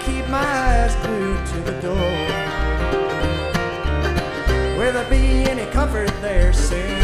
keep my eyes glued to the door. Will there be any comfort there, say?